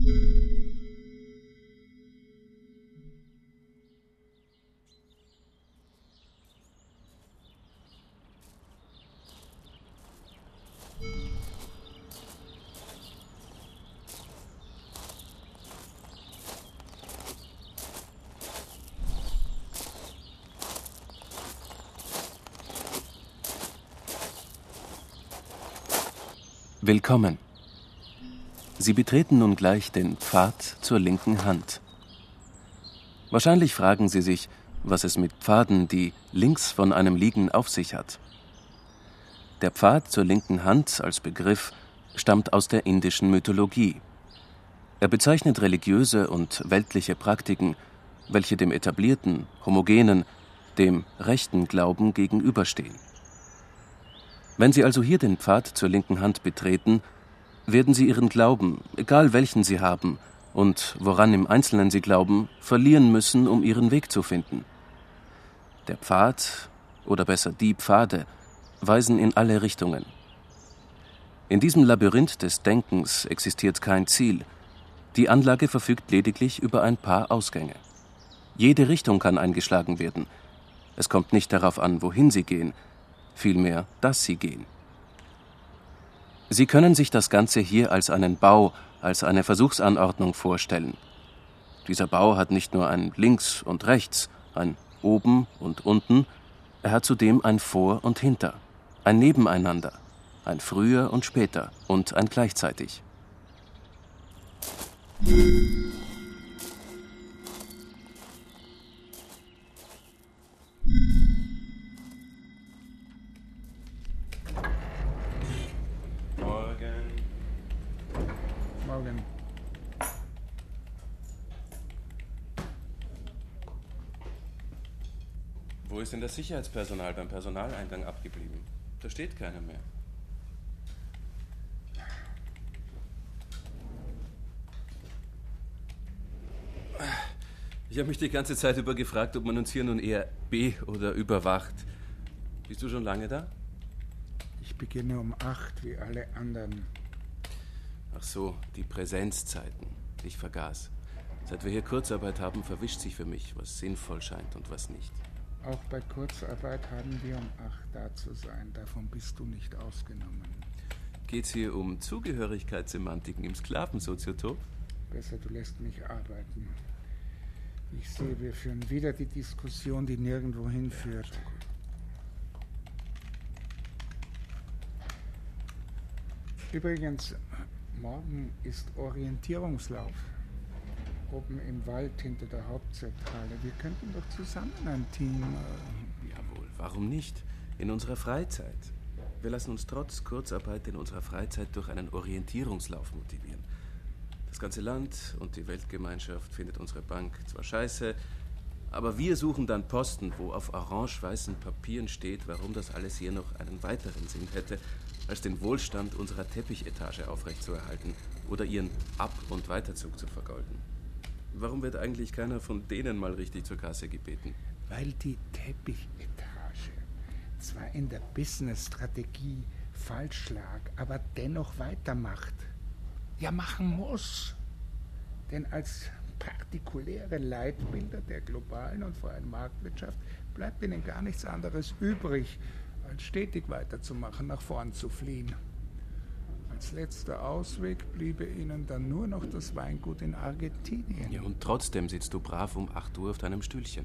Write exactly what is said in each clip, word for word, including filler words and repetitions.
Willkommen. Sie betreten nun gleich den Pfad zur linken Hand. Wahrscheinlich fragen Sie sich, was es mit Pfaden, die links von einem liegen, auf sich hat. Der Pfad zur linken Hand als Begriff stammt aus der indischen Mythologie. Er bezeichnet religiöse und weltliche Praktiken, welche dem etablierten, homogenen, dem rechten Glauben gegenüberstehen. Wenn Sie also hier den Pfad zur linken Hand betreten, werden Sie Ihren Glauben, egal welchen Sie haben und woran im Einzelnen Sie glauben, verlieren müssen, um Ihren Weg zu finden. Der Pfad, oder besser die Pfade, weisen in alle Richtungen. In diesem Labyrinth des Denkens existiert kein Ziel. Die Anlage verfügt lediglich über ein paar Ausgänge. Jede Richtung kann eingeschlagen werden. Es kommt nicht darauf an, wohin Sie gehen, vielmehr, dass Sie gehen. Sie können sich das Ganze hier als einen Bau, als eine Versuchsanordnung vorstellen. Dieser Bau hat nicht nur ein Links und Rechts, ein Oben und Unten, er hat zudem ein Vor und Hinter, ein Nebeneinander, ein Früher und Später und ein Gleichzeitig. Morgen. Wo ist denn das Sicherheitspersonal beim Personaleingang abgeblieben? Da steht keiner mehr. Ich habe mich die ganze Zeit über gefragt, ob man uns hier nun eher be- oder überwacht. Bist du schon lange da? Ich beginne um acht, wie alle anderen. Ach so, die Präsenzzeiten. Ich vergaß. Seit wir hier Kurzarbeit haben, verwischt sich für mich, was sinnvoll scheint und was nicht. Auch bei Kurzarbeit haben wir um acht da zu sein. Davon bist du nicht ausgenommen. Geht's hier um Zugehörigkeitssemantiken im Sklavensoziotop? Besser, du lässt mich arbeiten. Ich sehe, wir führen wieder die Diskussion, die nirgendwo hinführt. Übrigens, morgen ist Orientierungslauf. Oben im Wald hinter der Hauptzentrale. Wir könnten doch zusammen ein Team... Äh Jawohl, warum nicht? In unserer Freizeit. Wir lassen uns trotz Kurzarbeit in unserer Freizeit durch einen Orientierungslauf motivieren. Das ganze Land und die Weltgemeinschaft findet unsere Bank zwar scheiße, aber wir suchen dann Posten, wo auf orange-weißen Papieren steht, warum das alles hier noch einen weiteren Sinn hätte, als den Wohlstand unserer Teppichetage aufrechtzuerhalten oder ihren Ab- und Weiterzug zu vergolden. Warum wird eigentlich keiner von denen mal richtig zur Kasse gebeten? Weil die Teppichetage zwar in der Business-Strategie falsch lag, aber dennoch weitermacht. Ja, machen muss. Denn als partikuläre Leitbilder der globalen und freien Marktwirtschaft bleibt ihnen gar nichts anderes übrig, als stetig weiterzumachen, nach vorn zu fliehen. Als letzter Ausweg bliebe ihnen dann nur noch das Weingut in Argentinien. Ja, und trotzdem sitzt du brav um acht Uhr auf deinem Stühlchen.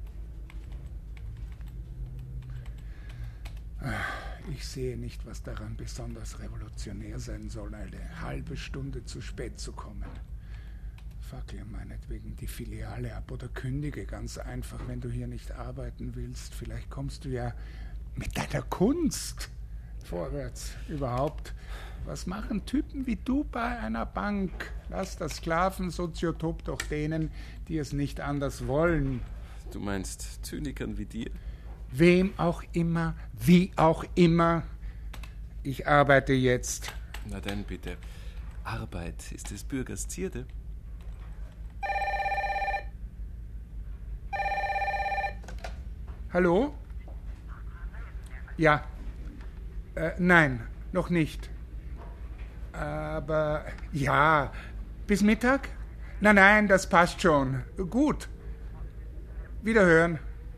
Ich sehe nicht, was daran besonders revolutionär sein soll, eine halbe Stunde zu spät zu kommen. Fackle meinetwegen die Filiale ab oder kündige ganz einfach, wenn du hier nicht arbeiten willst. Vielleicht kommst du ja mit deiner Kunst vorwärts. Überhaupt, was machen Typen wie du bei einer Bank? Lass das Sklavensoziotop doch denen, die es nicht anders wollen. Du meinst Zynikern wie dir? Wem auch immer, wie auch immer. Ich arbeite jetzt. Na dann bitte. Arbeit ist des Bürgers Zierde. Hallo? Ja. Äh, nein, noch nicht. Aber ja, Bis Mittag? Nein, nein, das passt schon. Gut. Wiederhören.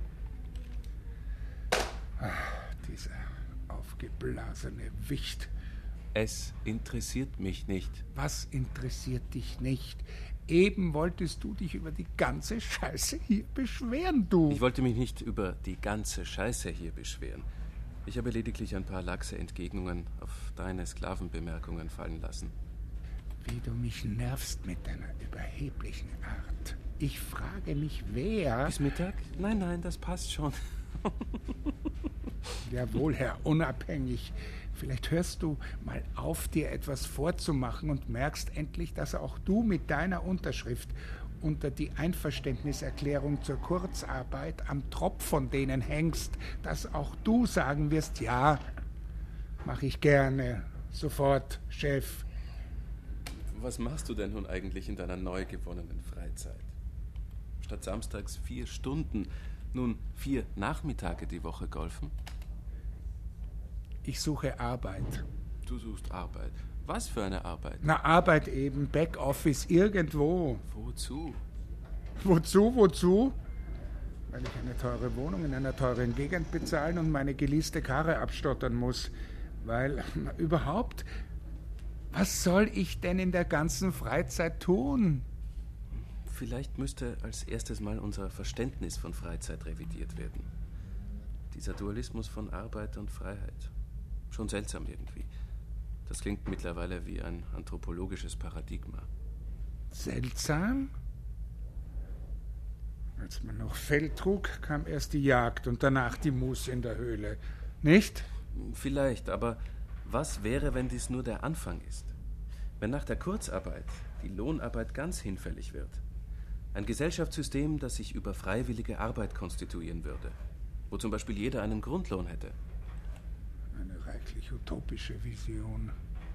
Ach, dieser aufgeblasene Wicht. Es interessiert mich nicht. Was interessiert dich nicht? Eben wolltest du dich über die ganze Scheiße hier beschweren, du. Ich wollte mich nicht über die ganze Scheiße hier beschweren. Ich habe lediglich ein paar laxe Entgegnungen auf deine Sklavenbemerkungen fallen lassen. Wie du mich nervst mit deiner überheblichen Art. Ich frage mich, wer... Bis Mittag? Nein, nein, das passt schon. Jawohl, Herr Unabhängig. Vielleicht hörst du mal auf, dir etwas vorzumachen und merkst endlich, dass auch du mit deiner Unterschrift unter die Einverständniserklärung zur Kurzarbeit am Tropf von denen hängst, dass auch du sagen wirst, ja, mach ich gerne, sofort, Chef. Was machst du denn nun eigentlich in deiner neu gewonnenen Freizeit? Statt samstags vier Stunden, nun vier Nachmittage die Woche golfen? Ich suche Arbeit. Du suchst Arbeit. Was für eine Arbeit? Na, Arbeit eben, Backoffice, irgendwo. Wozu? Wozu, wozu? Weil ich eine teure Wohnung in einer teuren Gegend bezahlen und meine geleaste Karre abstottern muss. Weil, na, überhaupt, was soll ich denn in der ganzen Freizeit tun? Vielleicht müsste als erstes mal unser Verständnis von Freizeit revidiert werden. Dieser Dualismus von Arbeit und Freiheit. Schon seltsam irgendwie. Das klingt mittlerweile wie ein anthropologisches Paradigma. Seltsam? Als man noch Fell trug, kam erst die Jagd und danach die Muße in der Höhle. Nicht? Vielleicht, aber was wäre, wenn dies nur der Anfang ist? Wenn nach der Kurzarbeit die Lohnarbeit ganz hinfällig wird? Ein Gesellschaftssystem, das sich über freiwillige Arbeit konstituieren würde, wo zum Beispiel jeder einen Grundlohn hätte. Eine reichlich utopische Vision.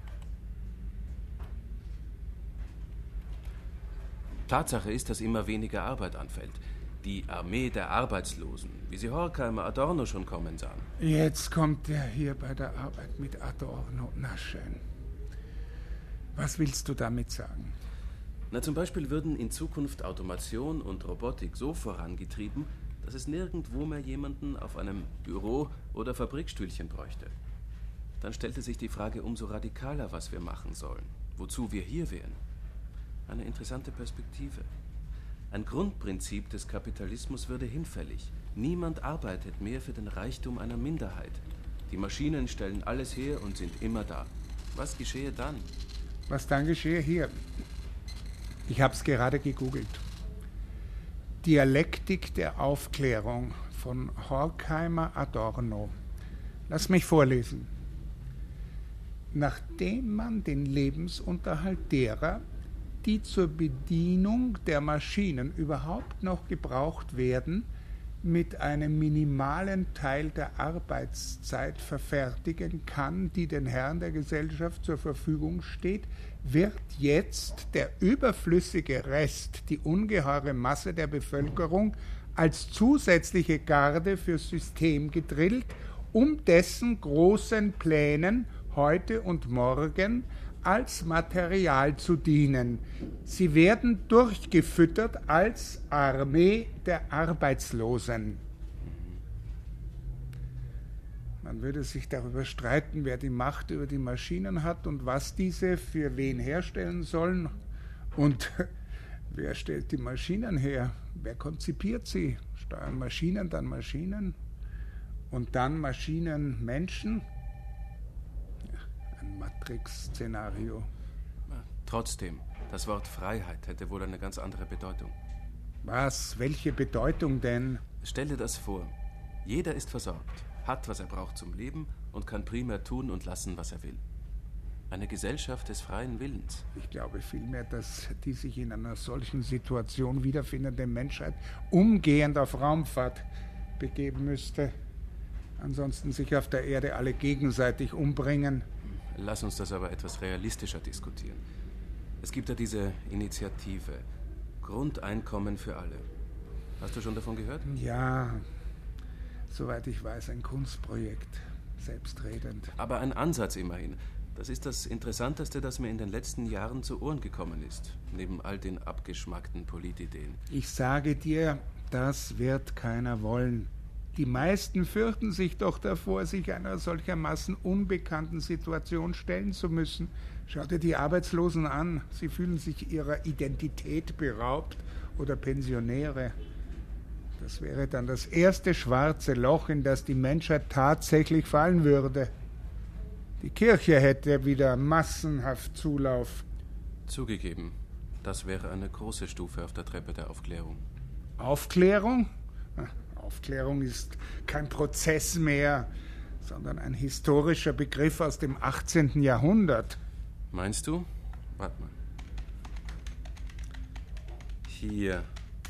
Tatsache ist, dass immer weniger Arbeit anfällt. Die Armee der Arbeitslosen, wie sie Horkheimer, Adorno schon kommen sahen. Jetzt kommt der hier bei der Arbeit mit Adorno. Na schön. Was willst du damit sagen? Na, zum Beispiel würden in Zukunft Automation und Robotik so vorangetrieben, dass es nirgendwo mehr jemanden auf einem Büro- oder Fabrikstühlchen bräuchte. Dann stellte sich die Frage umso radikaler, was wir machen sollen, wozu wir hier wären. Eine interessante Perspektive. Ein Grundprinzip des Kapitalismus würde hinfällig. Niemand arbeitet mehr für den Reichtum einer Minderheit. Die Maschinen stellen alles her und sind immer da. Was geschehe dann? Was dann geschehe? Hier. Ich habe es gerade gegoogelt. Dialektik der Aufklärung von Horkheimer Adorno. Lass mich vorlesen. Nachdem man den Lebensunterhalt derer, die zur Bedienung der Maschinen überhaupt noch gebraucht werden, mit einem minimalen Teil der Arbeitszeit verfertigen kann, die den Herren der Gesellschaft zur Verfügung steht, wird jetzt der überflüssige Rest, die ungeheure Masse der Bevölkerung, als zusätzliche Garde fürs System gedrillt, um dessen großen Plänen heute und morgen als Material zu dienen. Sie werden durchgefüttert als Armee der Arbeitslosen. Man würde sich darüber streiten, wer die Macht über die Maschinen hat und was diese für wen herstellen sollen. Und wer stellt die Maschinen her? Wer konzipiert sie? Steuern Maschinen, dann Maschinen und dann Maschinen Menschen? Ein Matrix-Szenario. Trotzdem, das Wort Freiheit hätte wohl eine ganz andere Bedeutung. Was? Welche Bedeutung denn? Stell dir das vor. Jeder ist versorgt, hat, was er braucht zum Leben und kann primär tun und lassen, was er will. Eine Gesellschaft des freien Willens. Ich glaube vielmehr, dass die sich in einer solchen Situation wiederfindende Menschheit umgehend auf Raumfahrt begeben müsste. Ansonsten sich auf der Erde alle gegenseitig umbringen. Lass uns das aber etwas realistischer diskutieren. Es gibt ja diese Initiative Grundeinkommen für alle. Hast du schon davon gehört? Ja, soweit ich weiß, ein Kunstprojekt. Selbstredend. Aber ein Ansatz immerhin. Das ist das Interessanteste, das mir in den letzten Jahren zu Ohren gekommen ist, neben all den abgeschmackten Politideen. Ich sage dir, das wird keiner wollen. Die meisten fürchten sich doch davor, sich einer solchermaßen unbekannten Situation stellen zu müssen. Schau dir die Arbeitslosen an. Sie fühlen sich ihrer Identität beraubt oder Pensionäre. Das wäre dann das erste schwarze Loch, in das die Menschheit tatsächlich fallen würde. Die Kirche hätte wieder massenhaft Zulauf. Zugegeben, das wäre eine große Stufe auf der Treppe der Aufklärung. Aufklärung? Aufklärung ist kein Prozess mehr, sondern ein historischer Begriff aus dem achtzehnten Jahrhundert. Meinst du? Warte mal. Hier.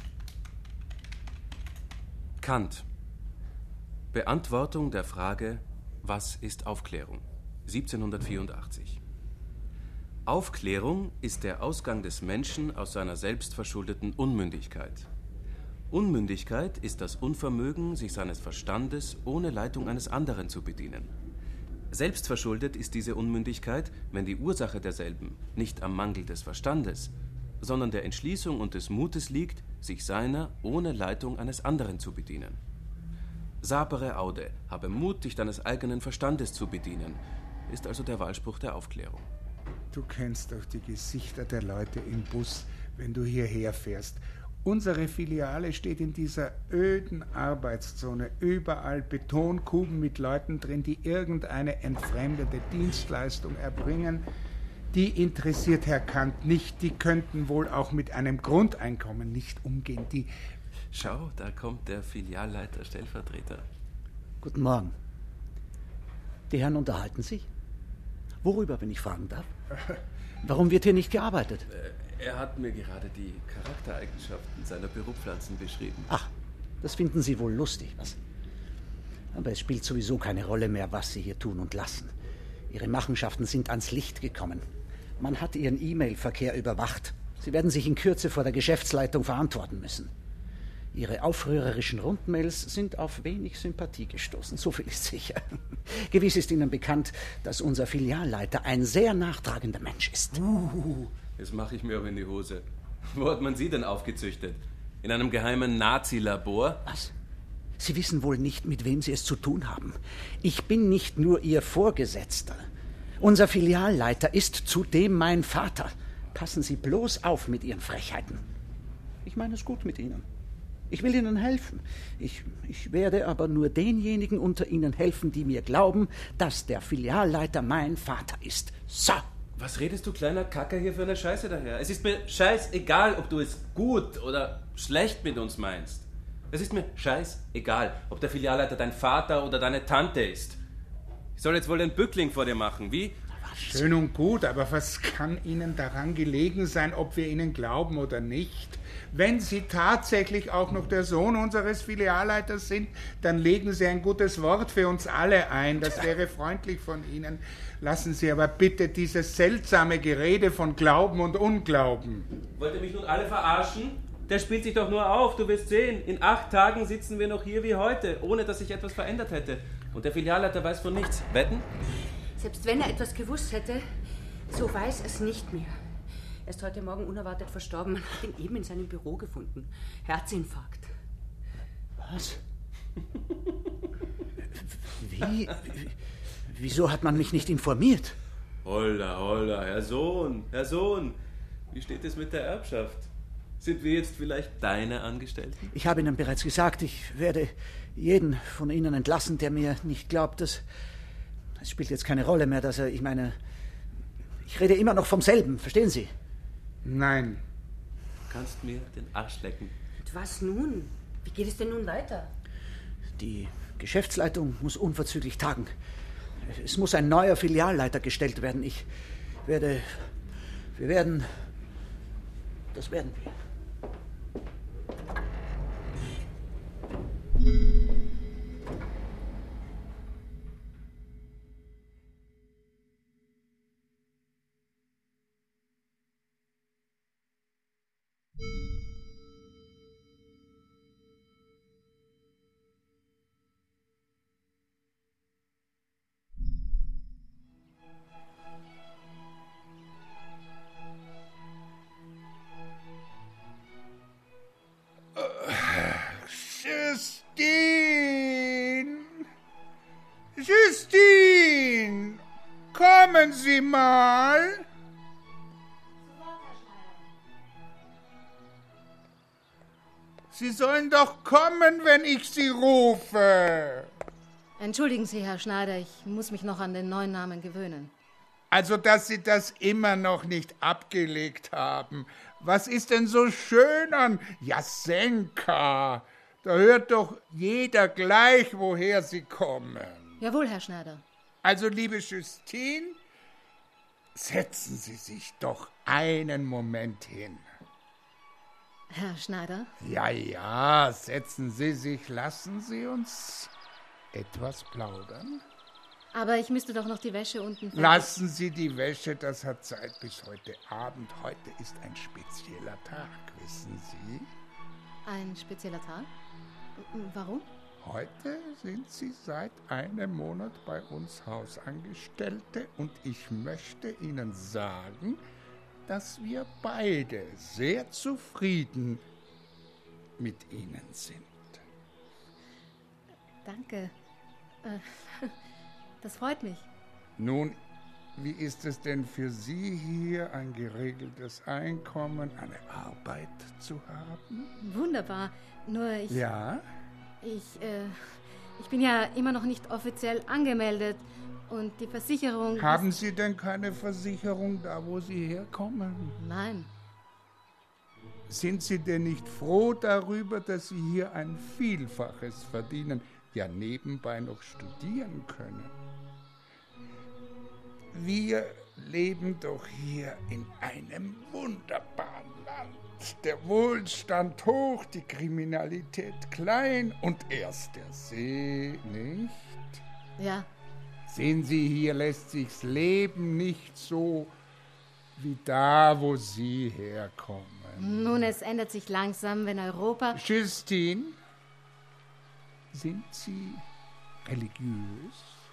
Kant. Beantwortung der Frage, was ist Aufklärung? siebzehnhundertvierundachtzig. Aufklärung ist der Ausgang des Menschen aus seiner selbstverschuldeten Unmündigkeit. Unmündigkeit ist das Unvermögen, sich seines Verstandes ohne Leitung eines anderen zu bedienen. Selbstverschuldet ist diese Unmündigkeit, wenn die Ursache derselben nicht am Mangel des Verstandes, sondern der Entschließung und des Mutes liegt, sich seiner ohne Leitung eines anderen zu bedienen. Sapere aude, habe Mut, dich deines eigenen Verstandes zu bedienen, ist also der Wahlspruch der Aufklärung. Du kennst doch die Gesichter der Leute im Bus, wenn du hierher fährst. Unsere Filiale steht in dieser öden Arbeitszone. Überall Betonkuben mit Leuten drin, die irgendeine entfremdete Dienstleistung erbringen. Die interessiert Herr Kant nicht. Die könnten wohl auch mit einem Grundeinkommen nicht umgehen. Die Schau, da kommt der Filialleiter Stellvertreter. Guten Morgen. Die Herren unterhalten sich? Worüber, wenn ich fragen darf? Warum wird hier nicht gearbeitet? Er hat mir gerade die Charaktereigenschaften seiner Büropflanzen beschrieben. Ach, das finden Sie wohl lustig, was? Aber es spielt sowieso keine Rolle mehr, was Sie hier tun und lassen. Ihre Machenschaften sind ans Licht gekommen. Man hat Ihren E-Mail-Verkehr überwacht. Sie werden sich in Kürze vor der Geschäftsleitung verantworten müssen. Ihre aufrührerischen Rundmails sind auf wenig Sympathie gestoßen, so viel ist sicher. Gewiss ist Ihnen bekannt, dass unser Filialleiter ein sehr nachtragender Mensch ist. Uh, jetzt mache ich mir aber in die Hose. Wo hat man Sie denn aufgezüchtet? In einem geheimen Nazi-Labor? Was? Sie wissen wohl nicht, mit wem Sie es zu tun haben. Ich bin nicht nur Ihr Vorgesetzter. Unser Filialleiter ist zudem mein Vater. Passen Sie bloß auf mit Ihren Frechheiten. Ich meine es gut mit Ihnen. Ich will Ihnen helfen. Ich, ich werde aber nur denjenigen unter Ihnen helfen, die mir glauben, dass der Filialleiter mein Vater ist. So. Was redest du, kleiner Kacker, hier für eine Scheiße daher? Es ist mir scheißegal, ob du es gut oder schlecht mit uns meinst. Es ist mir scheißegal, ob der Filialleiter dein Vater oder deine Tante ist. Ich soll jetzt wohl den Bückling vor dir machen, wie? Schön und gut, aber was kann Ihnen daran gelegen sein, ob wir Ihnen glauben oder nicht? Wenn Sie tatsächlich auch noch der Sohn unseres Filialleiters sind, dann legen Sie ein gutes Wort für uns alle ein. Das wäre freundlich von Ihnen. Lassen Sie aber bitte dieses seltsame Gerede von Glauben und Unglauben. Wollt ihr mich nun alle verarschen? Der spielt sich doch nur auf, du wirst sehen. In acht Tagen sitzen wir noch hier wie heute, ohne dass sich etwas verändert hätte. Und der Filialleiter weiß von nichts. Wetten? Selbst wenn er etwas gewusst hätte, so weiß er es nicht mehr. Er ist heute Morgen unerwartet verstorben. Man hat ihn eben in seinem Büro gefunden. Herzinfarkt. Was? Wie? Wieso hat man mich nicht informiert? Holla, holla, Herr Sohn, Herr Sohn. Wie steht es mit der Erbschaft? Sind wir jetzt vielleicht deine Angestellten? Ich habe Ihnen bereits gesagt, ich werde jeden von Ihnen entlassen, der mir nicht glaubt, dass... Es spielt jetzt keine Rolle mehr, dass er... Ich meine, ich rede immer noch vom selben, verstehen Sie? Nein. Du kannst mir den Arsch lecken. Und was nun? Wie geht es denn nun weiter? Die Geschäftsleitung muss unverzüglich tagen. Es muss ein neuer Filialleiter gestellt werden. Ich werde... Wir werden... Das werden wir. Sie sollen doch kommen, wenn ich Sie rufe. Entschuldigen Sie, Herr Schneider, ich muss mich noch an den neuen Namen gewöhnen. Also, dass Sie das immer noch nicht abgelegt haben. Was ist denn so schön an Jasenka? Da hört doch jeder gleich, woher Sie kommen. Jawohl, Herr Schneider. Also, liebe Justine, setzen Sie sich doch einen Moment hin. Herr Schneider? Ja, ja, setzen Sie sich, lassen Sie uns etwas plaudern. Aber ich müsste doch noch die Wäsche unten... Lassen Sie die Wäsche, das hat Zeit bis heute Abend. Heute ist ein spezieller Tag, wissen Sie? Ein spezieller Tag? Warum? Heute sind Sie seit einem Monat bei uns Hausangestellte und ich möchte Ihnen sagen, dass wir beide sehr zufrieden mit Ihnen sind. Danke. Das freut mich. Nun, wie ist es denn für Sie hier, ein geregeltes Einkommen, eine Arbeit zu haben? Wunderbar. Nur ich... Ja? Ich, äh, ich bin ja immer noch nicht offiziell angemeldet und die Versicherung... Haben Sie denn keine Versicherung da, wo Sie herkommen? Nein. Sind Sie denn nicht froh darüber, dass Sie hier ein Vielfaches verdienen, ja nebenbei noch studieren können? Wir leben doch hier in einem wunderbaren Land. Der Wohlstand hoch, die Kriminalität klein und erst der See, nicht? Ja. Sehen Sie, hier lässt sich's Leben nicht so wie da, wo Sie herkommen. Nun, es ändert sich langsam, wenn Europa... Justine, sind Sie religiös?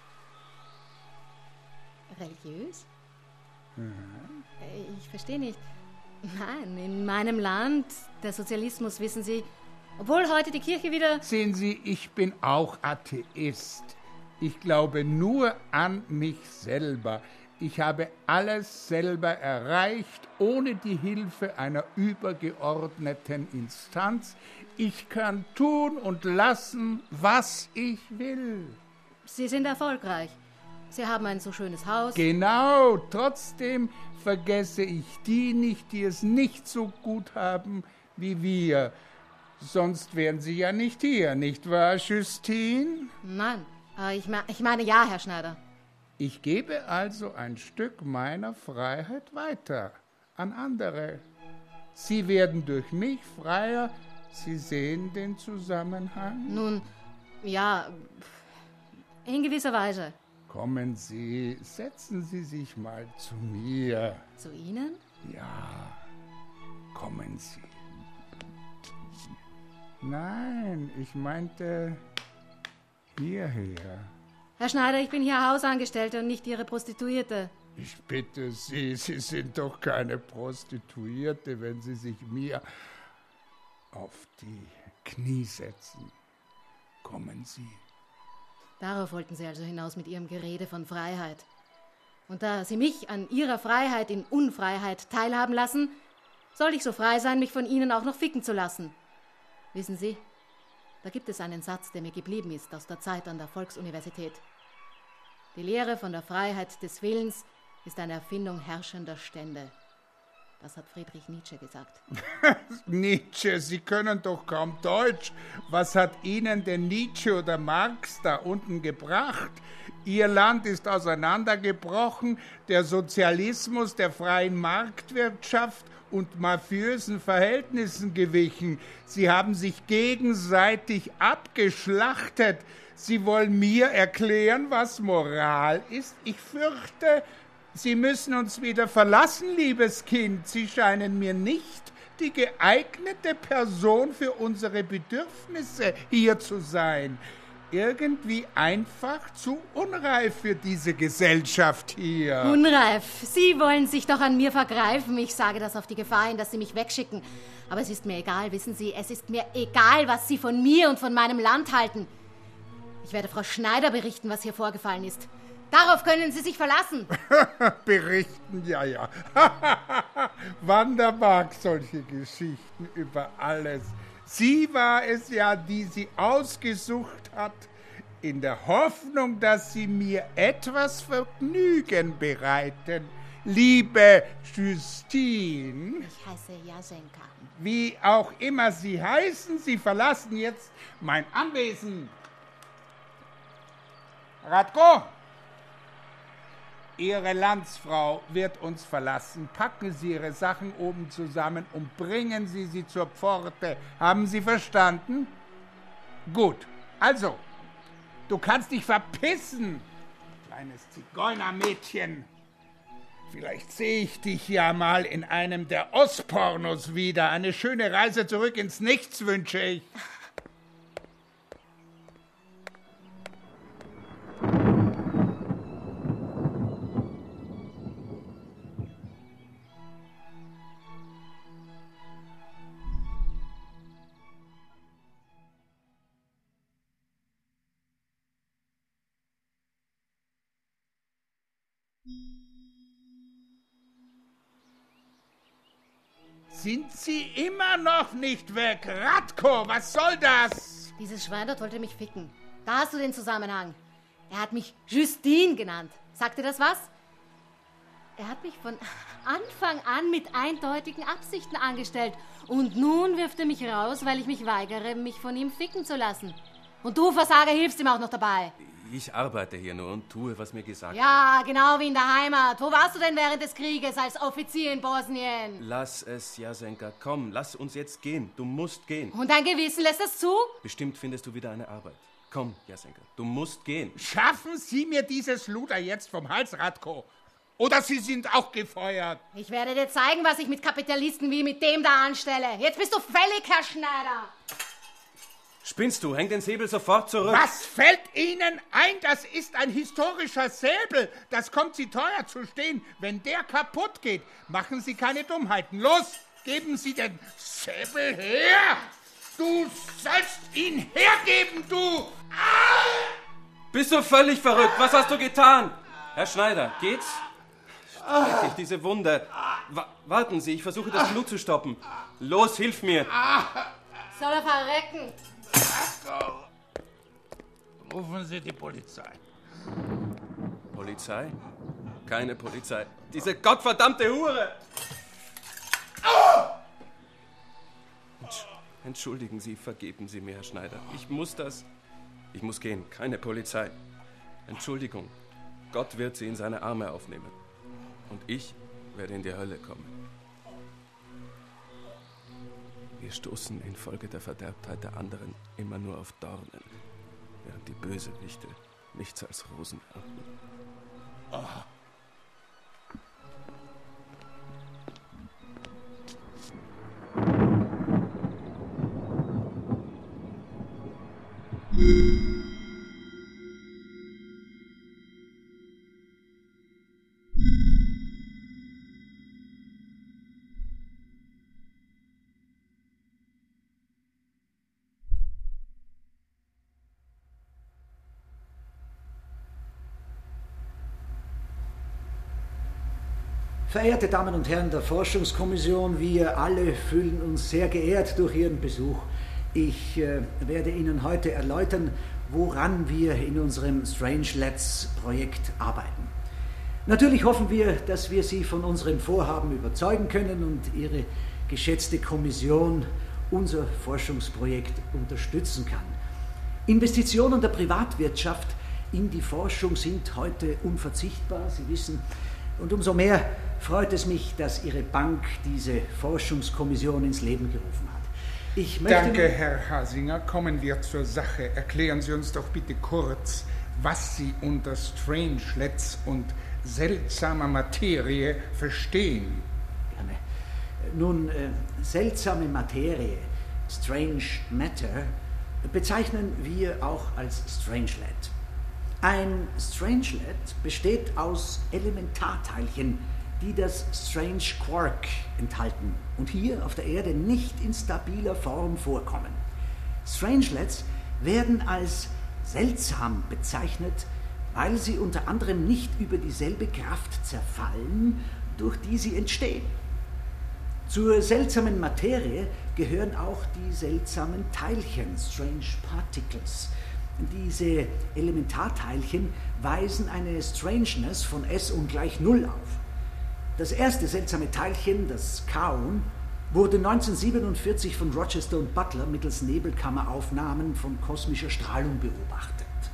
Religiös? Mhm. Ich verstehe nicht. Nein, in meinem Land, der Sozialismus, wissen Sie, obwohl heute die Kirche wieder... Sehen Sie, ich bin auch Atheist. Ich glaube nur an mich selber. Ich habe alles selber erreicht, ohne die Hilfe einer übergeordneten Instanz. Ich kann tun und lassen, was ich will. Sie sind erfolgreich. Sie haben ein so schönes Haus. Genau, trotzdem vergesse ich die nicht, die es nicht so gut haben wie wir. Sonst wären Sie ja nicht hier, nicht wahr, Justine? Nein, ich, me- ich meine ja, Herr Schneider. Ich gebe also ein Stück meiner Freiheit weiter an andere. Sie werden durch mich freier. Sie sehen den Zusammenhang? Nun, ja, in gewisser Weise. Kommen Sie, setzen Sie sich mal zu mir. Zu Ihnen? Ja, kommen Sie. Nein, ich meinte hierher. Herr Schneider, ich bin hier Hausangestellte und nicht Ihre Prostituierte. Ich bitte Sie, Sie sind doch keine Prostituierte, wenn Sie sich mir auf die Knie setzen. Kommen Sie. Darauf wollten Sie also hinaus mit Ihrem Gerede von Freiheit. Und da Sie mich an Ihrer Freiheit in Unfreiheit teilhaben lassen, soll ich so frei sein, mich von Ihnen auch noch ficken zu lassen. Wissen Sie, da gibt es einen Satz, der mir geblieben ist aus der Zeit an der Volksuniversität. Die Lehre von der Freiheit des Willens ist eine Erfindung herrschender Stände. Das hat Friedrich Nietzsche gesagt. Nietzsche, Sie können doch kaum Deutsch. Was hat Ihnen denn Nietzsche oder Marx da unten gebracht? Ihr Land ist auseinandergebrochen, der Sozialismus der freien Marktwirtschaft und mafiösen Verhältnissen gewichen. Sie haben sich gegenseitig abgeschlachtet. Sie wollen mir erklären, was Moral ist? Ich fürchte, Sie müssen uns wieder verlassen, liebes Kind. Sie scheinen mir nicht die geeignete Person für unsere Bedürfnisse hier zu sein. Irgendwie einfach zu unreif für diese Gesellschaft hier. Unreif. Sie wollen sich doch an mir vergreifen. Ich sage das auf die Gefahr hin, dass Sie mich wegschicken. Aber es ist mir egal, wissen Sie, es ist mir egal, was Sie von mir und von meinem Land halten. Ich werde Frau Schneider berichten, was hier vorgefallen ist. Darauf können Sie sich verlassen. Berichten, ja, ja. Wanda mag solche Geschichten über alles. Sie war es ja, die sie ausgesucht hat, in der Hoffnung, dass sie mir etwas Vergnügen bereiten. Liebe Justine. Ich heiße Jasenka. Wie auch immer Sie heißen, Sie verlassen jetzt mein Anwesen. Radko, Ihre Landsfrau wird uns verlassen. Packen Sie Ihre Sachen oben zusammen und bringen Sie sie zur Pforte. Haben Sie verstanden? Gut, also, du kannst dich verpissen, kleines Zigeunermädchen. Vielleicht sehe ich dich ja mal in einem der Ostpornos wieder. Eine schöne Reise zurück ins Nichts wünsche ich. Sind Sie immer noch nicht weg? Radko, was soll das? Dieses Schwein dort wollte mich ficken. Da hast du den Zusammenhang. Er hat mich Justine genannt. Sagt dir das was? Er hat mich von Anfang an mit eindeutigen Absichten angestellt. Und nun wirft er mich raus, weil ich mich weigere, mich von ihm ficken zu lassen. Und du, Versager, hilfst ihm auch noch dabei. Ich arbeite hier nur und tue, was mir gesagt wird. Ja, genau wie in der Heimat. Wo warst du denn während des Krieges als Offizier in Bosnien? Lass es, Jasenka. Komm, lass uns jetzt gehen. Du musst gehen. Und dein Gewissen lässt das zu? Bestimmt findest du wieder eine Arbeit. Komm, Jasenka, du musst gehen. Schaffen Sie mir dieses Luder jetzt vom Hals, Radko. Oder Sie sind auch gefeuert. Ich werde dir zeigen, was ich mit Kapitalisten wie mit dem da anstelle. Jetzt bist du fällig, Herr Schneider. Spinnst du? Häng den Säbel sofort zurück. Was fällt Ihnen ein? Das ist ein historischer Säbel. Das kommt Sie teuer zu stehen. Wenn der kaputt geht, machen Sie keine Dummheiten. Los, geben Sie den Säbel her. Du sollst ihn hergeben, du. Ah! Bist du völlig verrückt? Was hast du getan? Herr Schneider, geht's? Schrecklich, diese Wunde. Wa- warten Sie, ich versuche das Blut zu stoppen. Los, hilf mir. Soll er verrecken? Rufen Sie die Polizei. Polizei? Keine Polizei. Diese gottverdammte Hure! Entsch- Entschuldigen Sie, vergeben Sie mir, Herr Schneider. Ich muss das... Ich muss gehen. Keine Polizei. Entschuldigung. Gott wird Sie in seine Arme aufnehmen. Und ich werde in die Hölle kommen. Wir stoßen infolge der Verderbtheit der anderen immer nur auf Dornen, während die Bösewichte nichts als Rosen ernten. Oh. Verehrte Damen und Herren der Forschungskommission, wir alle fühlen uns sehr geehrt durch Ihren Besuch. Ich äh, werde Ihnen heute erläutern, woran wir in unserem Strangelets-Projekt arbeiten. Natürlich hoffen wir, dass wir Sie von unserem Vorhaben überzeugen können und Ihre geschätzte Kommission unser Forschungsprojekt unterstützen kann. Investitionen der Privatwirtschaft in die Forschung sind heute unverzichtbar, Sie wissen. Und umso mehr freut es mich, dass Ihre Bank diese Forschungskommission ins Leben gerufen hat. Ich möchte Danke, Herr Hasinger. Kommen wir zur Sache. Erklären Sie uns doch bitte kurz, was Sie unter Strangelets und seltsamer Materie verstehen. Gerne. Nun, äh, seltsame Materie, Strange Matter, bezeichnen wir auch als Strangelet. Ein Strangelet besteht aus Elementarteilchen, die das Strange Quark enthalten und hier auf der Erde nicht in stabiler Form vorkommen. Strangelets werden als seltsam bezeichnet, weil sie unter anderem nicht über dieselbe Kraft zerfallen, durch die sie entstehen. Zur seltsamen Materie gehören auch die seltsamen Teilchen, Strange Particles. Diese Elementarteilchen weisen eine Strangeness von S ungleich Null auf. Das erste seltsame Teilchen, das Kaon, wurde neunzehnhundertsiebenundvierzig von Rochester und Butler mittels Nebelkammeraufnahmen von kosmischer Strahlung beobachtet.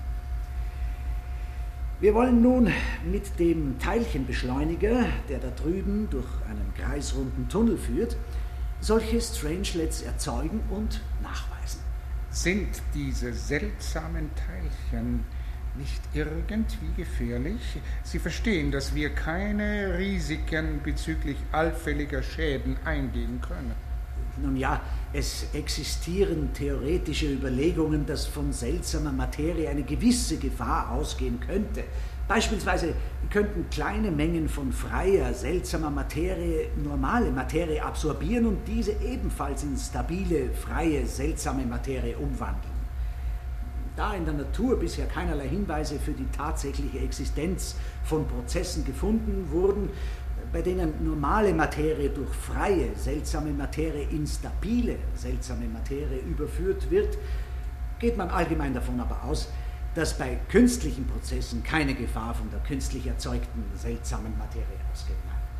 Wir wollen nun mit dem Teilchenbeschleuniger, der da drüben durch einen kreisrunden Tunnel führt, solche Strangelets erzeugen und nachweisen. Sind diese seltsamen Teilchen nicht irgendwie gefährlich? Sie verstehen, dass wir keine Risiken bezüglich allfälliger Schäden eingehen können. Nun ja, es existieren theoretische Überlegungen, dass von seltsamer Materie eine gewisse Gefahr ausgehen könnte. Beispielsweise könnten kleine Mengen von freier, seltsamer Materie normale Materie absorbieren und diese ebenfalls in stabile, freie, seltsame Materie umwandeln. Da in der Natur bisher keinerlei Hinweise für die tatsächliche Existenz von Prozessen gefunden wurden, bei denen normale Materie durch freie, seltsame Materie in stabile, seltsame Materie überführt wird, geht man allgemein davon aber aus, dass bei künstlichen Prozessen keine Gefahr von der künstlich erzeugten, seltsamen Materie ausgeht.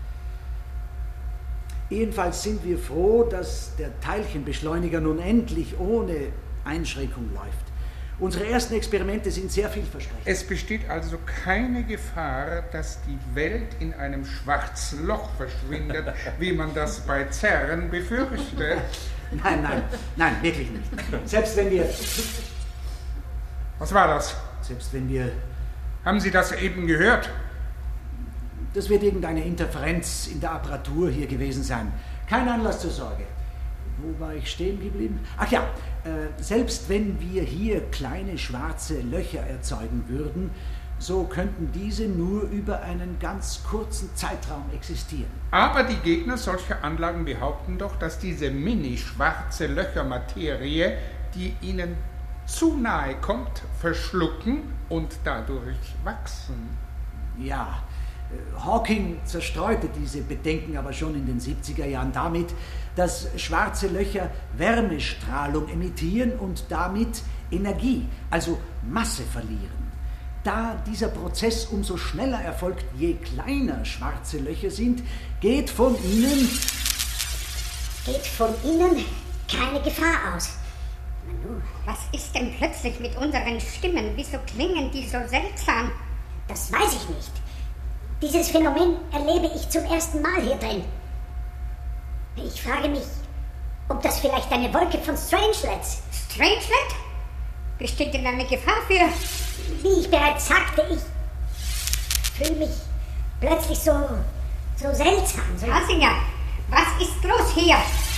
Jedenfalls sind wir froh, dass der Teilchenbeschleuniger nun endlich ohne Einschränkung läuft. Unsere ersten Experimente sind sehr vielversprechend. Es besteht also keine Gefahr, dass die Welt in einem schwarzen Loch verschwindet, wie man das bei CERN befürchtet. Nein, nein, nein, wirklich nicht. Selbst wenn wir... Was war das? Selbst wenn wir... Haben Sie das eben gehört? Das wird irgendeine Interferenz in der Apparatur hier gewesen sein. Kein Anlass zur Sorge. Wo war ich stehen geblieben? Ach ja, äh, selbst wenn wir hier kleine schwarze Löcher erzeugen würden, so könnten diese nur über einen ganz kurzen Zeitraum existieren. Aber die Gegner solcher Anlagen behaupten doch, dass diese mini-schwarze Löchermaterie, die ihnen zu nahe kommt, verschlucken und dadurch wachsen. Ja, Hawking zerstreute diese Bedenken aber schon in den siebziger Jahren damit, dass schwarze Löcher Wärmestrahlung emittieren und damit Energie, also Masse verlieren. Da dieser Prozess umso schneller erfolgt, je kleiner schwarze Löcher sind, geht von ihnen... Geht von ihnen keine Gefahr aus. Nanu, was ist denn plötzlich mit unseren Stimmen? Wieso klingen die so seltsam? Das weiß ich nicht. Dieses Phänomen erlebe ich zum ersten Mal hier drin. Ich frage mich, ob das vielleicht eine Wolke von Strangelets... Strangelet? Besteht denn eine Gefahr für... Wie ich bereits sagte, ich fühle mich plötzlich so, so seltsam. So Hasinger, was ist los hier?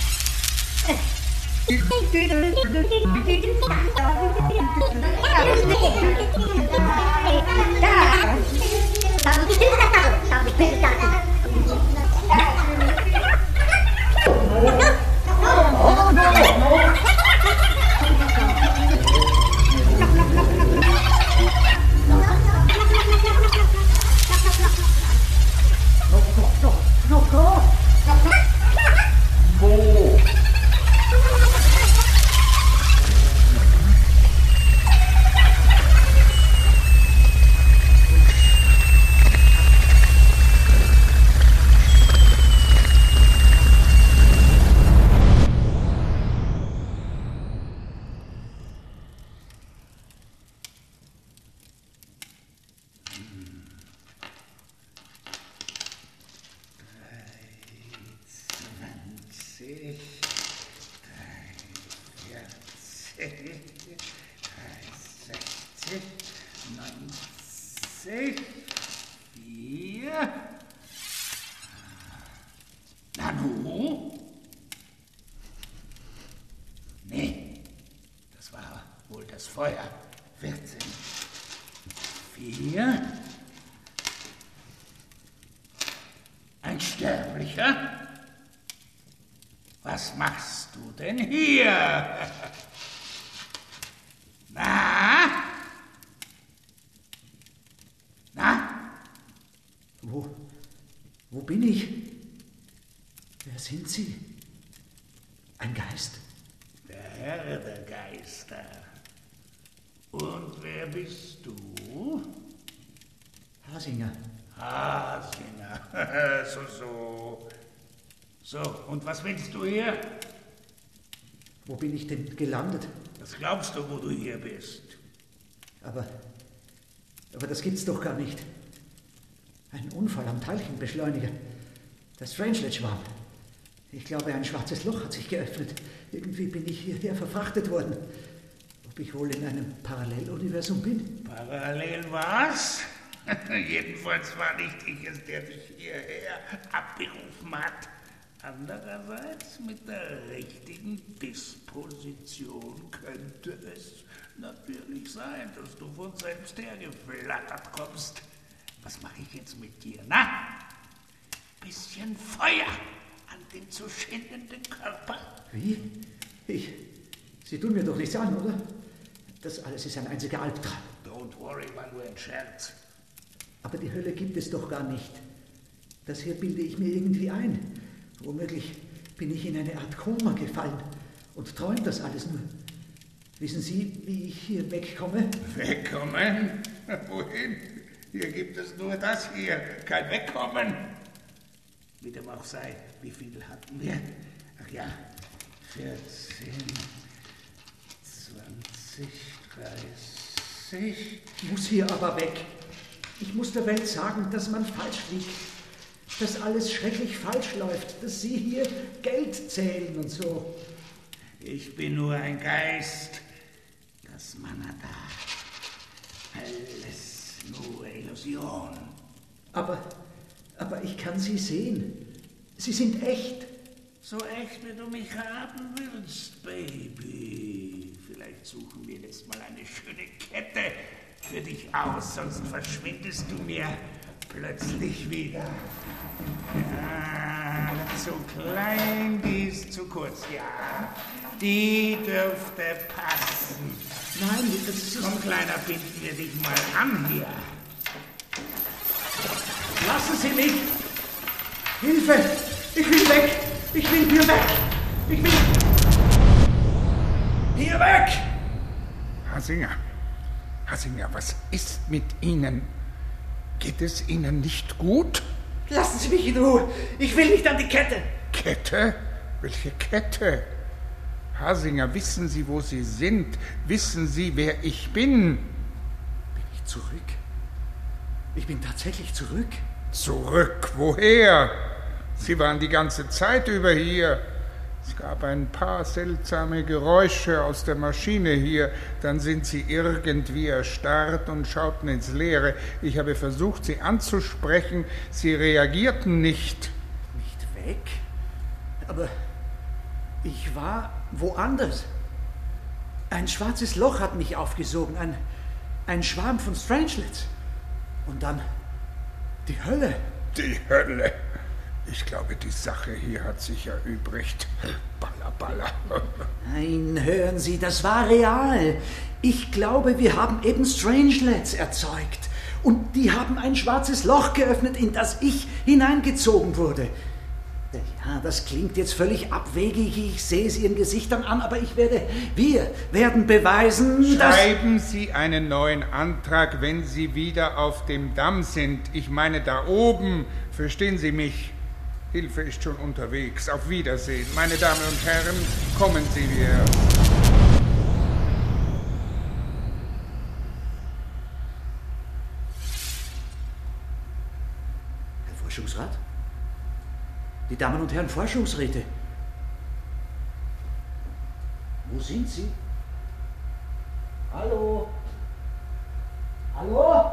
Nanu? Nee, das war wohl das Feuer. vierzehn. Vier. Ein Sterblicher? Was machst du denn hier? Na? Na? Wo, wo bin ich? Wer sind Sie? Sie ein Geist? Der Herr der Geister. Und wer bist du? Hasinger. Hasinger. so, so. So, und was willst du hier? Wo bin ich denn gelandet? Was glaubst du, wo du hier bist? Aber, aber das gibt's doch gar nicht. Ein Unfall am Teilchenbeschleuniger. Der Strangelet-Schwarm. Ich glaube, ein schwarzes Loch hat sich geöffnet. Irgendwie bin ich hierher verfrachtet worden. Ob ich wohl in einem Paralleluniversum bin? Parallel was? Jedenfalls war nicht ich es, der dich hierher abberufen hat. Andererseits, mit der richtigen Disposition könnte es natürlich sein, dass du von selbst hergeflattert kommst. Was mache ich jetzt mit dir, na? Bisschen Feuer an den zu schindenden Körper. Wie? Ich... Sie tun mir doch nichts an, oder? Das alles ist ein einziger Albtraum. Don't worry, war nur ein Scherz. Aber die Hölle gibt es doch gar nicht. Das hier bilde ich mir irgendwie ein. Womöglich bin ich in eine Art Koma gefallen und träume das alles nur. Wissen Sie, wie ich hier wegkomme? Wegkommen? Wohin? Hier gibt es nur das hier, kein Wegkommen. Wie dem auch sei, wie viel hatten wir? Ach ja, vierzehn, zwanzig, dreißig. Ich muss hier aber weg. Ich muss der Welt sagen, dass man falsch liegt. Dass alles schrecklich falsch läuft. Dass Sie hier Geld zählen und so. Ich bin nur ein Geist. Das Manada. Alles nur Illusion. Aber, aber ich kann Sie sehen. Sie sind echt. So echt, wie du mich haben willst, Baby. Vielleicht suchen wir jetzt mal eine schöne Kette für dich aus, sonst verschwindest du mir plötzlich wieder. Ja, zu klein, die ist zu kurz, ja. Die dürfte passen. Nein, das ist... Komm, Kleiner, binden wir dich mal an hier. Lassen Sie mich! Hilfe! Ich will weg! Ich will hier weg! Ich will... Hier weg! Hasinger, Hasinger, was ist mit Ihnen? Geht es Ihnen nicht gut? Lassen Sie mich in Ruhe! Ich will nicht an die Kette! Kette? Welche Kette? Hasinger, wissen Sie, wo Sie sind? Wissen Sie, wer ich bin? Bin ich zurück? Ich bin tatsächlich zurück? Zurück? Woher? Sie waren die ganze Zeit über hier. Es gab ein paar seltsame Geräusche aus der Maschine hier. Dann sind Sie irgendwie erstarrt und schauten ins Leere. Ich habe versucht, Sie anzusprechen. Sie reagierten nicht. Nicht weg? Aber ich war woanders. Ein schwarzes Loch hat mich aufgesogen. Ein, ein Schwarm von Strangelets. Und dann die Hölle. Die Hölle. Ich glaube, die Sache hier hat sich erübrigt. Baller, baller. Nein, hören Sie, das war real. Ich glaube, wir haben eben Strangelets erzeugt. Und die haben ein schwarzes Loch geöffnet, in das ich hineingezogen wurde. Ja, das klingt jetzt völlig abwegig. Ich sehe es Ihren Gesichtern an, aber ich werde, wir werden beweisen, dass... Schreiben Sie einen neuen Antrag, wenn Sie wieder auf dem Damm sind. Ich meine da oben. Verstehen Sie mich? Hilfe ist schon unterwegs. Auf Wiedersehen. Meine Damen und Herren, kommen Sie wieder. Herr Forschungsrat? Die Damen und Herren Forschungsräte. Wo sind Sie? Hallo? Hallo?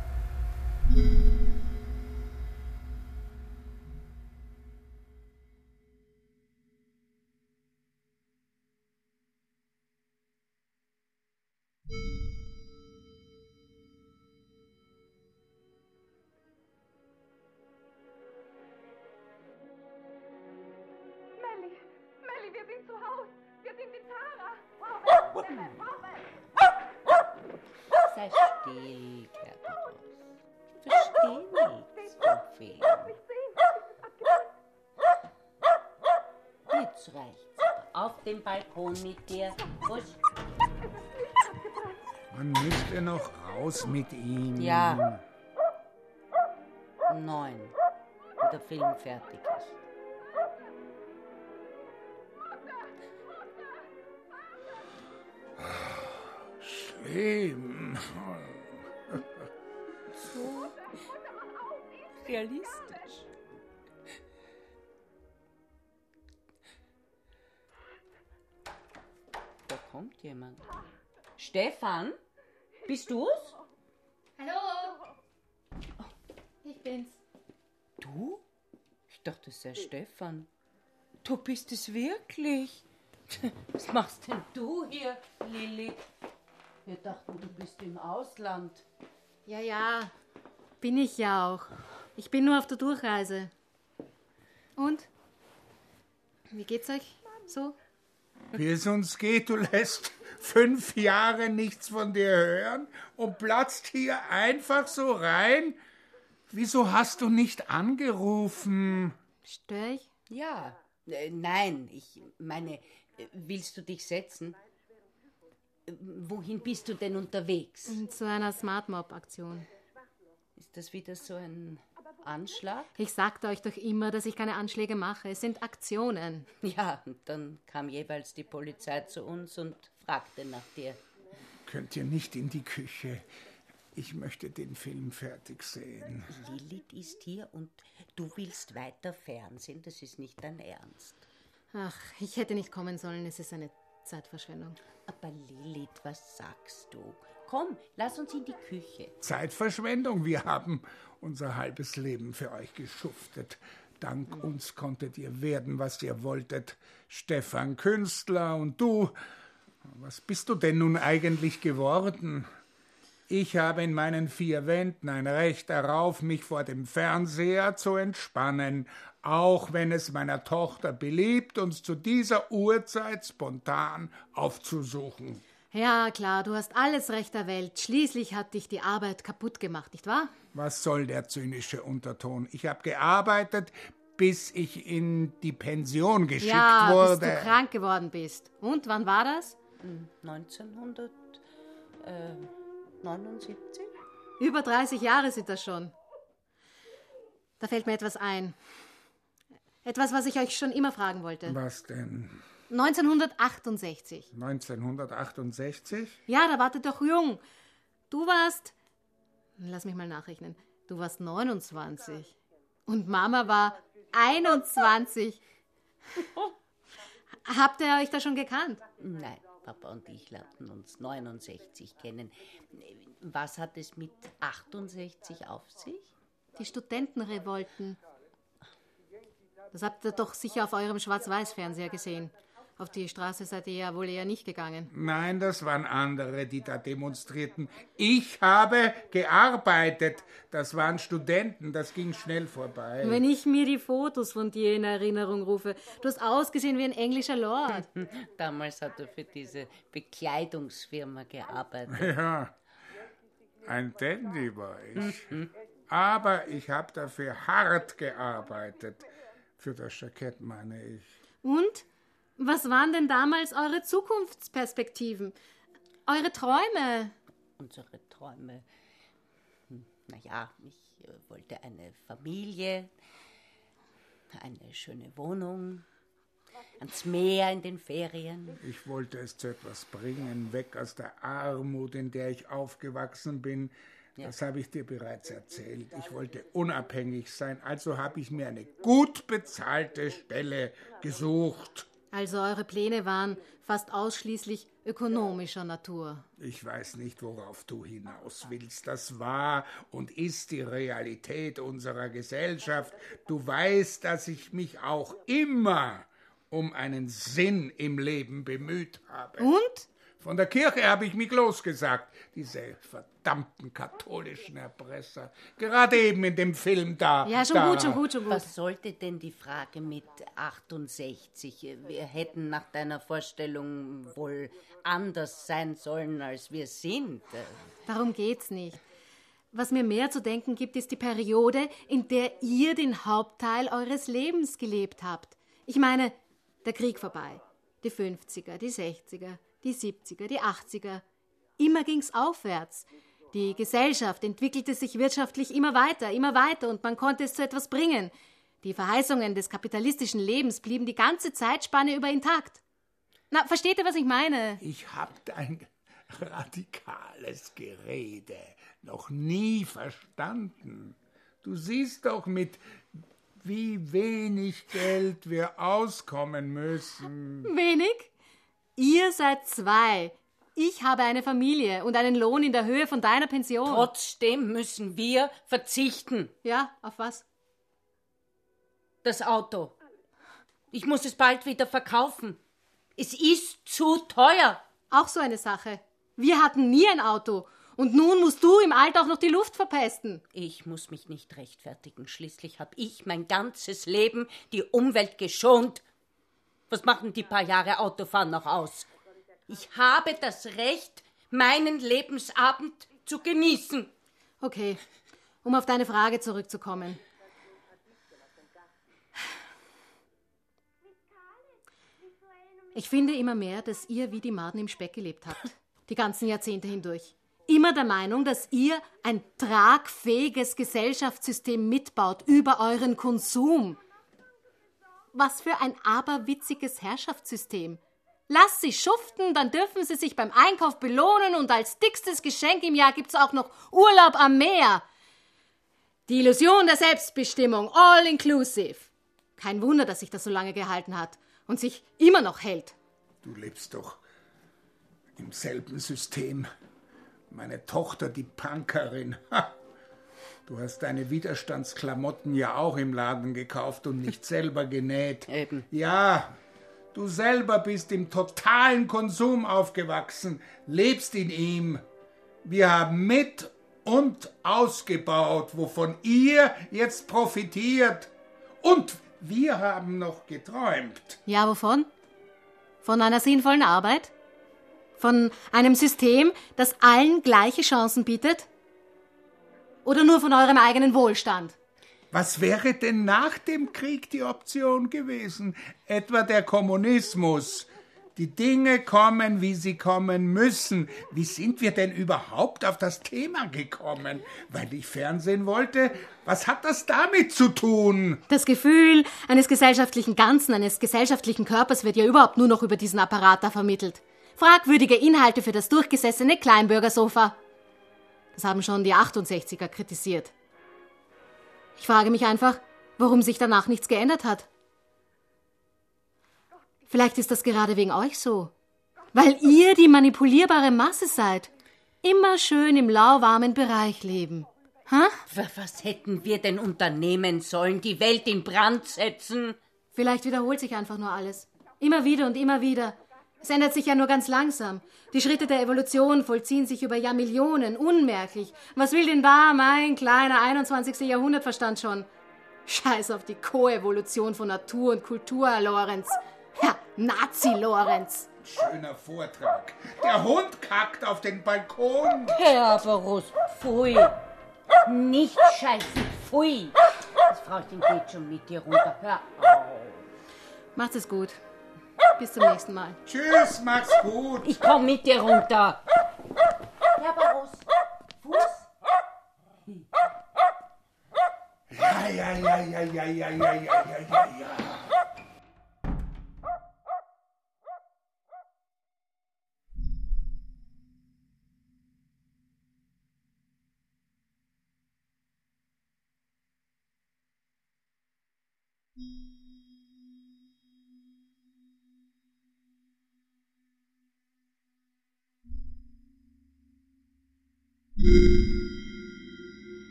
Sei still, Kerberos. Ich verstehe nichts, du Fee. Jetzt reicht's. Auf den Balkon mit dir. Husch. Man müsste noch raus mit ihm. Ja. Neun. Und der Film fertig ist. Schlimm. So realistisch. Da kommt jemand. Stefan, bist du's? Hallo? Ich bin's. Du? Ich dachte, es sei Stefan. Du bist es wirklich. Was machst denn du hier, Lilli? Wir dachten, du bist im Ausland. Ja, ja, bin ich ja auch. Ich bin nur auf der Durchreise. Und? Wie geht's euch so? Wie es uns geht, du lässt fünf Jahre nichts von dir hören und platzt hier einfach so rein. Wieso hast du nicht angerufen? Stör ich? Ja, äh, nein, ich meine, äh, willst du dich setzen? Äh, wohin bist du denn unterwegs? Zu einer Smart Mob-Aktion. Ist das wieder so ein Anschlag? Ich sagte euch doch immer, dass ich keine Anschläge mache. Es sind Aktionen. Ja, und dann kam jeweils die Polizei zu uns und fragte nach dir. Könnt ihr nicht in die Küche? Ich möchte den Film fertig sehen. Lilith ist hier und du willst weiter Fernsehen. Das ist nicht dein Ernst. Ach, ich hätte nicht kommen sollen. Es ist eine Zeitverschwendung. Aber Lilith, was sagst du? Komm, lass uns in die Küche. Zeitverschwendung. Wir haben unser halbes Leben für euch geschuftet. Dank uns konntet ihr werden, was ihr wolltet. Stefan Künstler und du. Was bist du denn nun eigentlich geworden? Ich habe in meinen vier Wänden ein Recht darauf, mich vor dem Fernseher zu entspannen, auch wenn es meiner Tochter beliebt, uns zu dieser Uhrzeit spontan aufzusuchen. Ja, klar, du hast alles Recht der Welt. Schließlich hat dich die Arbeit kaputt gemacht, nicht wahr? Was soll der zynische Unterton? Ich habe gearbeitet, bis ich in die Pension geschickt ja, wurde. bis du krank geworden bist. Und wann war das? neunzehnhundertneunundsiebzig? Über dreißig Jahre sind das schon. Da fällt mir etwas ein. Etwas, was ich euch schon immer fragen wollte. Was denn? neunzehnhundertachtundsechzig. neunzehnhundertachtundsechzig? Ja, da wart ihr doch jung. Du warst... Lass mich mal nachrechnen. Du warst neunundzwanzig. Und Mama war einundzwanzig. Habt ihr euch da schon gekannt? Nein, Papa und ich lernten uns neunundsechzig kennen. Was hat es mit achtundsechzig auf sich? Die Studentenrevolten. Das habt ihr doch sicher auf eurem Schwarz-Weiß-Fernseher gesehen. Auf die Straße seid ihr ja wohl eher nicht gegangen. Nein, das waren andere, die da demonstrierten. Ich habe gearbeitet. Das waren Studenten, das ging schnell vorbei. Wenn ich mir die Fotos von dir in Erinnerung rufe, du hast ausgesehen wie ein englischer Lord. Damals hat er für diese Bekleidungsfirma gearbeitet. Ja, ein Dandy war ich. Aber ich habe dafür hart gearbeitet. Für das Jackett, meine ich. Und? Was waren denn damals eure Zukunftsperspektiven? Eure Träume? Unsere Träume. Hm, naja, ich äh, wollte eine Familie, eine schöne Wohnung, ans Meer in den Ferien. Ich wollte es zu etwas bringen, weg aus der Armut, in der ich aufgewachsen bin. Das habe ich dir bereits erzählt. Ich wollte unabhängig sein, also habe ich mir eine gut bezahlte Stelle gesucht. Also eure Pläne waren fast ausschließlich ökonomischer Natur. Ich weiß nicht, worauf du hinaus willst. Das war und ist die Realität unserer Gesellschaft. Du weißt, dass ich mich auch immer um einen Sinn im Leben bemüht habe. Und? Von der Kirche habe ich mich losgesagt. Diese verdammten katholischen Erpresser. Gerade eben in dem Film da. Ja, schon da. gut, schon gut, schon gut. Was sollte denn die Frage mit achtundsechzig? Wir hätten nach deiner Vorstellung wohl anders sein sollen, als wir sind. Darum geht's nicht. Was mir mehr zu denken gibt, ist die Periode, in der ihr den Hauptteil eures Lebens gelebt habt. Ich meine, der Krieg vorbei. Die fünfziger, die sechziger, die siebziger, die achtziger. Immer ging's aufwärts. Die Gesellschaft entwickelte sich wirtschaftlich immer weiter, immer weiter und man konnte es zu etwas bringen. Die Verheißungen des kapitalistischen Lebens blieben die ganze Zeitspanne über intakt. Na, versteht ihr, was ich meine? Ich hab dein radikales Gerede noch nie verstanden. Du siehst doch, mit wie wenig Geld wir auskommen müssen. Wenig? Ihr seid zwei. Ich habe eine Familie und einen Lohn in der Höhe von deiner Pension. Trotzdem müssen wir verzichten. Ja, auf was? Das Auto. Ich muss es bald wieder verkaufen. Es ist zu teuer. Auch so eine Sache. Wir hatten nie ein Auto. Und nun musst du im Alter auch noch die Luft verpesten. Ich muss mich nicht rechtfertigen. Schließlich habe ich mein ganzes Leben die Umwelt geschont. Was machen die paar Jahre Autofahren noch aus? Ich habe das Recht, meinen Lebensabend zu genießen. Okay, um auf deine Frage zurückzukommen. Ich finde immer mehr, dass ihr wie die Maden im Speck gelebt habt. Die ganzen Jahrzehnte hindurch. Immer der Meinung, dass ihr ein tragfähiges Gesellschaftssystem mitbaut über euren Konsum. Was für ein aberwitziges Herrschaftssystem. Lasst sie schuften, dann dürfen sie sich beim Einkauf belohnen und als dickstes Geschenk im Jahr gibt's auch noch Urlaub am Meer. Die Illusion der Selbstbestimmung, all inclusive. Kein Wunder, dass sich das so lange gehalten hat und sich immer noch hält. Du lebst doch im selben System. Meine Tochter, die Punkerin. Ha. Du hast deine Widerstandsklamotten ja auch im Laden gekauft und nicht selber genäht. Eben. Ja, du selber bist im totalen Konsum aufgewachsen, lebst in ihm. Wir haben mit und ausgebaut, wovon ihr jetzt profitiert. Und wir haben noch geträumt. Ja, wovon? Von einer sinnvollen Arbeit? Von einem System, das allen gleiche Chancen bietet? Oder nur von eurem eigenen Wohlstand? Was wäre denn nach dem Krieg die Option gewesen? Etwa der Kommunismus. Die Dinge kommen, wie sie kommen müssen. Wie sind wir denn überhaupt auf das Thema gekommen? Weil ich Fernsehen wollte? Was hat das damit zu tun? Das Gefühl eines gesellschaftlichen Ganzen, eines gesellschaftlichen Körpers wird ja überhaupt nur noch über diesen Apparat da vermittelt. Fragwürdige Inhalte für das durchgesessene Kleinbürgersofa. Das haben schon die achtundsechziger kritisiert. Ich frage mich einfach, warum sich danach nichts geändert hat. Vielleicht ist das gerade wegen euch so. Weil ihr die manipulierbare Masse seid. Immer schön im lauwarmen Bereich leben. Ha? Was hätten wir denn unternehmen sollen? Die Welt in Brand setzen? Vielleicht wiederholt sich einfach nur alles. Immer wieder und immer wieder. Es ändert sich ja nur ganz langsam. Die Schritte der Evolution vollziehen sich über Jahrmillionen, unmerklich. Was will denn da mein kleiner einundzwanzigsten Jahrhundertverstand schon? Scheiß auf die Koevolution von Natur und Kultur, Herr Lorenz. Ja, Nazi-Lorenz. Schöner Vortrag. Der Hund kackt auf den Balkon. Herr Barus, pfui. Nicht scheißen, pfui. Das Frauchen geht schon mit dir runter. Hör auf. Macht's es gut. Bis zum nächsten Mal. Tschüss, mach's gut. Ich komm mit dir runter. Herr Barus, Fuß? Ja, ja, ja, ja, ja, ja, ja, ja, ja, ja, ja.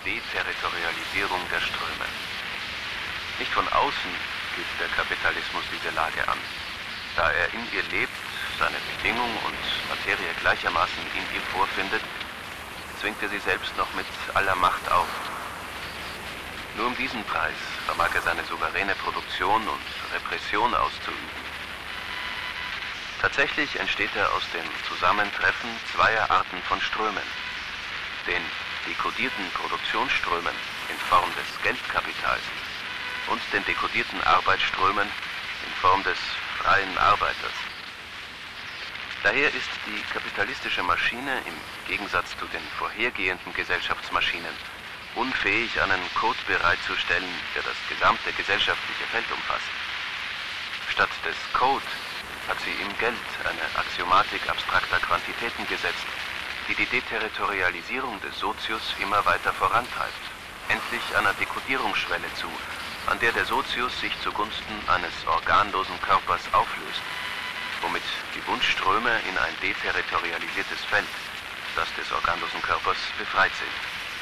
Deterritorialisierung der Ströme. Nicht von außen gibt der Kapitalismus diese Lage an. Da er in ihr lebt, seine Bedingung und Materie gleichermaßen in ihr vorfindet, zwingt er sie selbst noch mit aller Macht auf. Nur um diesen Preis vermag er seine souveräne Produktion und Repression auszuüben. Tatsächlich entsteht er aus dem Zusammentreffen zweier Arten von Strömen. Den dekodierten Produktionsströmen in Form des Geldkapitals und den dekodierten Arbeitsströmen in Form des freien Arbeiters. Daher ist die kapitalistische Maschine im Gegensatz zu den vorhergehenden Gesellschaftsmaschinen unfähig, einen Code bereitzustellen, der das gesamte gesellschaftliche Feld umfasst. Statt des Code hat sie im Geld eine Axiomatik abstrakter Quantitäten gesetzt, die die Deterritorialisierung des Sozius immer weiter vorantreibt, endlich einer Dekodierungsschwelle zu, an der der Sozius sich zugunsten eines organlosen Körpers auflöst, womit die Wunschströme in ein deterritorialisiertes Feld, das des organlosen Körpers, befreit sind.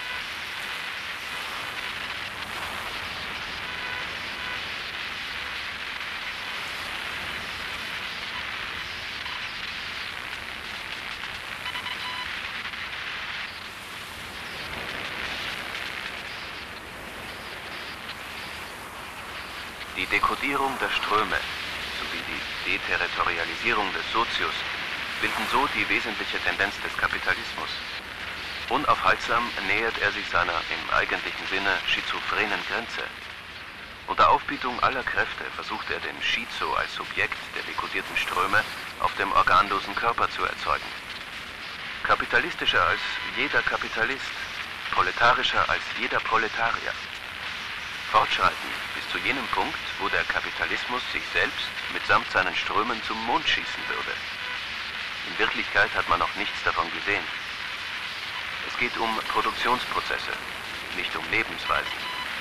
Die Dekodierung der Ströme sowie die Deterritorialisierung des Sozius bilden so die wesentliche Tendenz des Kapitalismus. Unaufhaltsam nähert er sich seiner im eigentlichen Sinne schizophrenen Grenze. Unter Aufbietung aller Kräfte versucht er, den Schizo als Subjekt der dekodierten Ströme auf dem organlosen Körper zu erzeugen. Kapitalistischer als jeder Kapitalist, proletarischer als jeder Proletarier. Fortschreiten bis zu jenem Punkt, wo der Kapitalismus sich selbst mitsamt seinen Strömen zum Mond schießen würde. In Wirklichkeit hat man noch nichts davon gesehen. Es geht um Produktionsprozesse, nicht um Lebensweisen.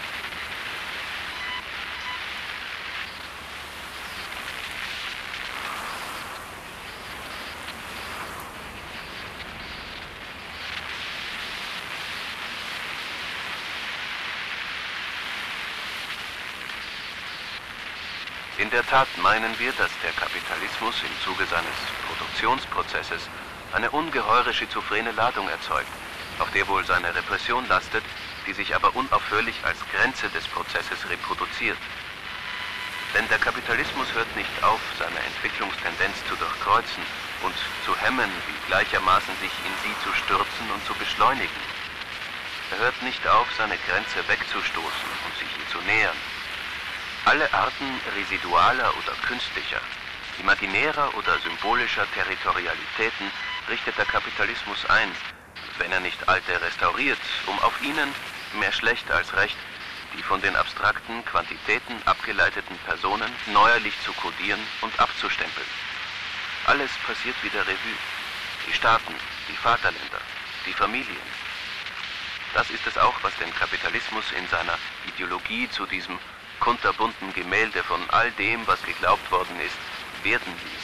In der Tat meinen wir, dass der Kapitalismus im Zuge seines Produktionsprozesses eine ungeheure schizophrene Ladung erzeugt, auf der wohl seine Repression lastet, die sich aber unaufhörlich als Grenze des Prozesses reproduziert. Denn der Kapitalismus hört nicht auf, seine Entwicklungstendenz zu durchkreuzen und zu hemmen, wie gleichermaßen sich in sie zu stürzen und zu beschleunigen. Er hört nicht auf, seine Grenze wegzustoßen und sich ihr zu nähern. Alle Arten residualer oder künstlicher, imaginärer oder symbolischer Territorialitäten richtet der Kapitalismus ein, wenn er nicht alte restauriert, um auf ihnen, mehr schlecht als recht, die von den abstrakten Quantitäten abgeleiteten Personen neuerlich zu kodieren und abzustempeln. Alles passiert wieder Revue. Die Staaten, die Vaterländer, die Familien. Das ist es auch, was den Kapitalismus in seiner Ideologie zu diesem kunterbunten Gemälde von all dem, was geglaubt worden ist, werden ließ.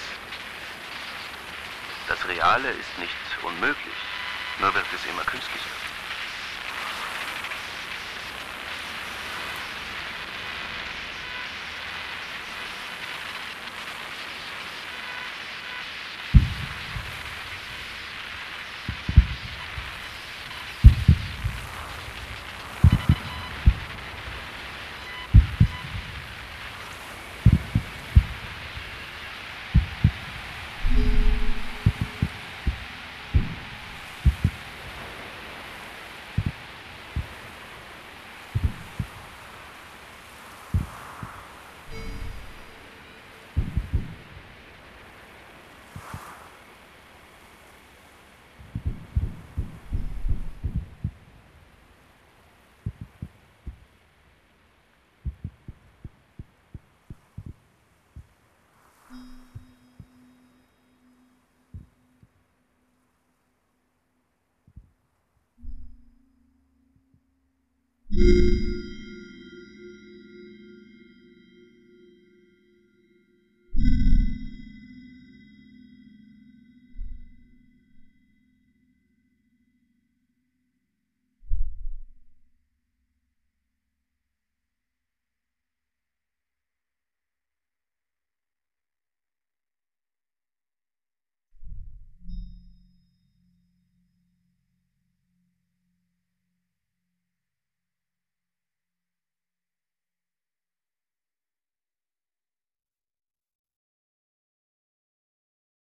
Das Reale ist nicht unmöglich, nur wird es immer künstlicher. you